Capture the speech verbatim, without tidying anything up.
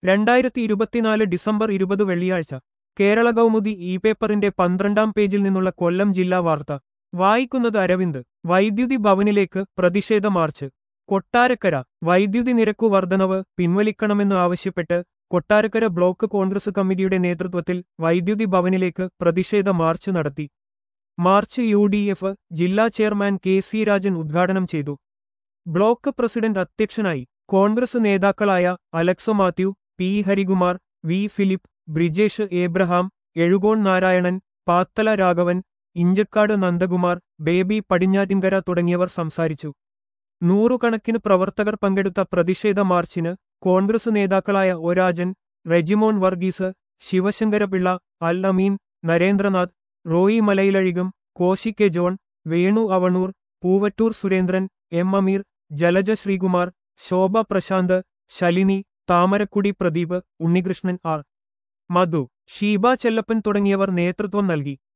രണ്ടായിരത്തി ഇരുപത്തിനാല് ഡിസംബർ ഇരുപത് വെള്ളിയാഴ്ച കേരള കൗമുദി ഇ പേപ്പറിന്റെ പന്ത്രണ്ടാം പേജിൽ നിന്നുള്ള കൊല്ലം ജില്ലാ വാർത്ത വായിക്കുന്നത് അരവിന്ദ്. വൈദ്യുതി ഭവനിലേക്ക് പ്രതിഷേധ മാർച്ച്. കൊട്ടാരക്കര. വൈദ്യുതി നിരക്കു വർധനവ് പിൻവലിക്കണമെന്ന് ആവശ്യപ്പെട്ട് കൊട്ടാരക്കര ബ്ലോക്ക് കോൺഗ്രസ് കമ്മിറ്റിയുടെ നേതൃത്വത്തിൽ വൈദ്യുതി ഭവനിലേക്ക് പ്രതിഷേധ മാർച്ച് നടത്തി. മാർച്ച് യു ഡി എഫ് ജില്ലാ ചെയർമാൻ കെ സി രാജൻ ഉദ്ഘാടനം ചെയ്തു. ബ്ലോക്ക് പ്രസിഡന്റ് അധ്യക്ഷനായി. കോൺഗ്രസ് നേതാക്കളായ അലക്സോ മാത്യു, പി ഹരികുമാർ, വി ഫിലിപ്പ്, ബ്രിജേഷ് ഏബ്രഹാം, എഴുകോൺ നാരായണൻ, പാത്തല രാഘവൻ, ഇഞ്ചക്കാട് നന്ദകുമാർ, ബേബി പടിഞ്ഞാറ്റിൻകര തുടങ്ങിയവർ സംസാരിച്ചു. നൂറുകണക്കിന് പ്രവർത്തകർ പങ്കെടുത്ത പ്രതിഷേധ മാർച്ചിന് കോൺഗ്രസ് നേതാക്കളായ O Rajan, Rejimon Varghese, Sivasankarapillai, Al Ameen, Narendranath, Roy Malayilazhikam, Koshy K John, Venu Avanoor, Poovattoor Surendran, M Ameer, Jalaja Sreekumar, Shobha Prashanth, Shalini, Thamarakudy Pradeep, Unnikrishnan, R Madhu, Sheeba Chellappan തുടങ്ങിയവർ നേതൃത്വം നൽകി.